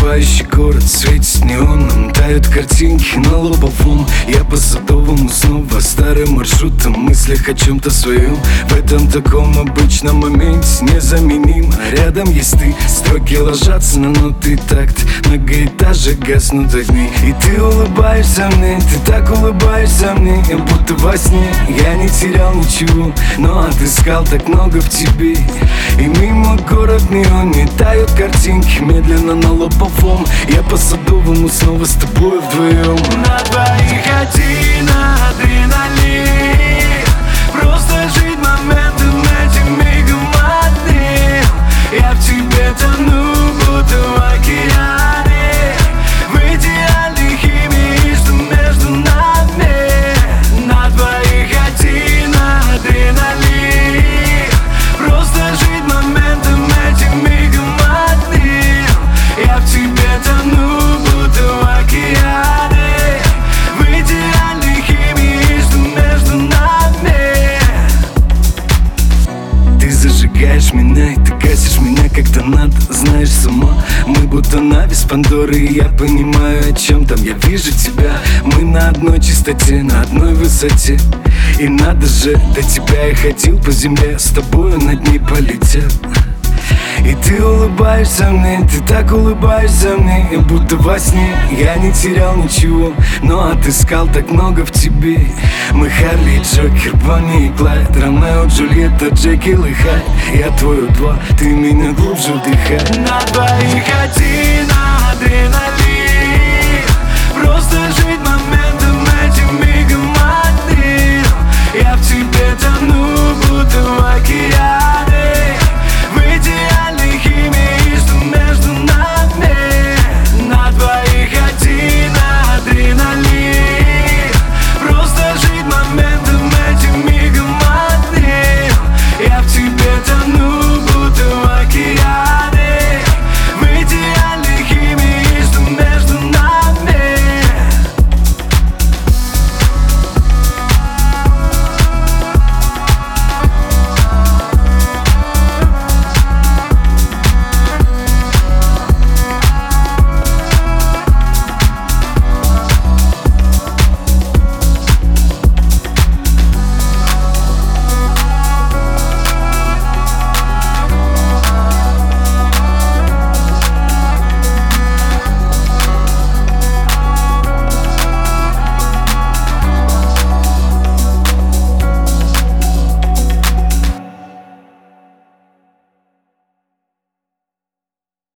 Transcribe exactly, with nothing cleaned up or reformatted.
Засыпающий город светит неоном, тают картинки на лобовом. Я по Садовому снова старым маршрутом, мыслях о чем-то своем. В этом таком обычном моменте незаменим. А рядом есть ты, строки ложатся на ноты такт. Многоэтажек гаснут огни, и ты улыбаешься мне, ты так улыбаешься мне, будто во сне. Я не терял ничего, но отыскал так много в тебе. И мимо город неон, не тают картинки медленно на лобовом. Я по Садовому снова с тобой вдвоем. На двоих один адреналин, просто жить моментом этим мигом одним. Я в тебе тону, будто в океане, в идеальной химии, что между нами. На двоих один адреналин, просто жить моментом этим мигом одним. Я в тебе тону, будто в океане, в идеальной химии, что между нами. Ты зажигаешь меня, и ты гасишь меня, как-то надо, знаешь сама. Мы будто навес Пандоры, и я понимаю, о чем там. Я вижу тебя, мы на одной частоте, на одной высоте. И надо же, до тебя я ходил по земле, с тобою над ней полетел. И ты улыбаешься мне, ты так улыбаешься мне, будто во сне. Я не терял ничего, но отыскал так много в тебе. Мы Харли и Джокер, Бонни и Клайд, Ромео, Джульетта, Джекил и Хайд. Я твой У два, ты меня глубже вдыхай. На двоих один